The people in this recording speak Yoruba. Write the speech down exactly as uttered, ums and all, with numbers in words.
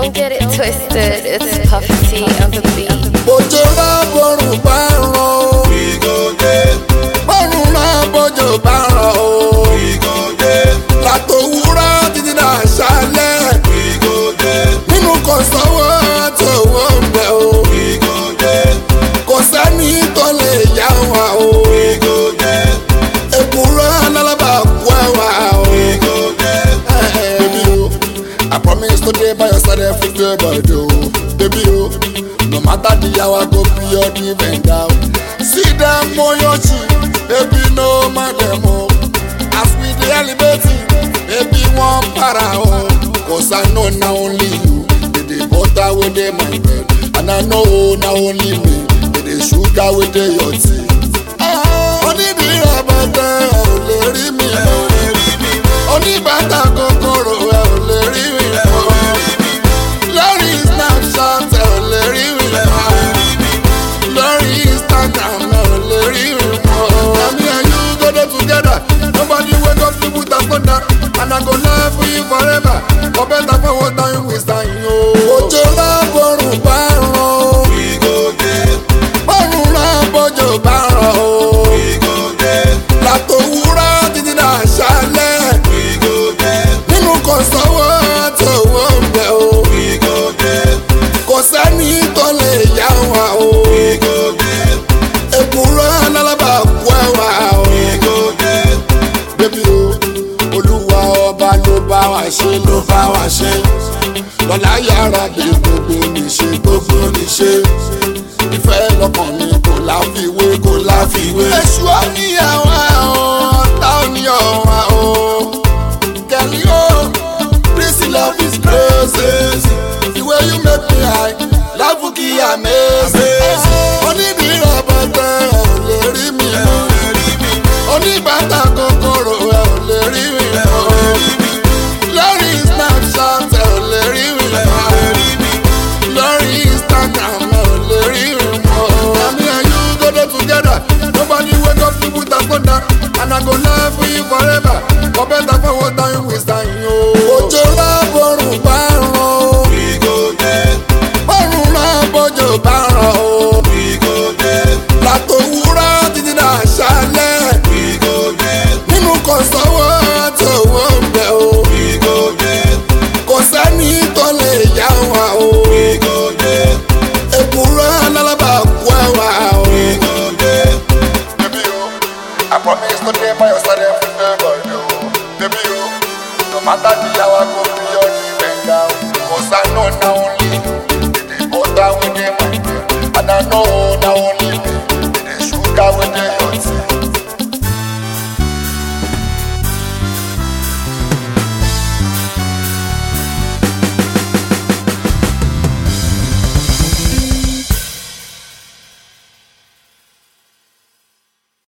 Don't get it twisted, it's Puffy T on the beat. Bójó rá borùn bá ràn ó. We go there. Borùn rá bójó bá ràn ó. We go there. Látòwúrọ̀ títí dàṣálẹ̀. We go there. Nínú kò sówó tòwó ń bẹ̀ o. We go there. Kò sẹ́ni tó lè yá wa o. We go there. Èkúrọ́ alábàákú ẹ̀wà o. We go there. Baby o, I promise to dey by your side every day by day o. Baby o, no matter the hour go be your defender. See them moyochi, baby no man them o. As we dey elevate, baby one para o. Cause I know na only you, be the butter wey dey my bread. And I know na only me, be the sugar wey dey your tea. Onídìí ọ̀bọ̀tẹ̀ ẹ̀ ò lè rí mi mọ́. Oníbàtà kòkòrò ẹ̀ ò lè rí mi mọ́. Lórí Snapchat ẹ̀ ò lè rí mi mọ́. Lórí Instagram ẹ̀ ò lè rí mi mọ́. Me and you go there together. Nobody wake up to put us under. And I go love for you forever. For better for what time we stand yo. Bójó rá borùn bá ràn ó. We go there. Borùn rá bójó bá ràn ó. We go there. Látòwúrọ̀ títí dàṣálẹ̀. We go there. Nínú kò sówó tòwó ń bẹ̀ o. We go there. Kò sẹ́ni tó lè yá wa o. We go there. Èkúrọ́ alábàákú ẹ̀wà o. We go there. Bébí o, Olúwa ọba ló bá wa ṣe ló bá wa ṣe. Lọ́lá yàrá dé gbogbo níṣe gbogbo níṣe. Ìfẹ́ lọ́kàn mi kò láfiwé kò láfiwé. Èṣù àníyàwó ọ̀tá òníyàwó o. Kẹ̀lí o, this love is crazy. The way you make me high, love kì í amazing. Onídìí ọ̀bọ̀tẹ̀ ẹ̀ ò lè rí mi mọ́. Oníbàtà kòkòrò ẹ̀ ò lè rí mi mọ́. Lórí Snapchat ẹ̀ ò lè rí mi mọ́. Lórí Instagram ẹ̀ ò lè rí mi mọ́. Me and you go there together. Nobody wake up to put us under. And I go love for you forever. For better for what time we stand yo. Bójó rá borùn bá ràn ó. We go there. Borùn rá bójó bá ràn ó. We go there. Látòwúrọ̀ títí dàṣálẹ̀. We go there. Nínú kò sówó tòwó ń bẹ̀ o. We go there. Kò sẹ́ni tó lè yá wa o. We go there. Èkúrọ́ alábàákú ẹ̀wà o. We go there. Baby o, I promise to dey by your side every day by day o. Baby o, no matter the hour go be your defender. Cause I know na only you.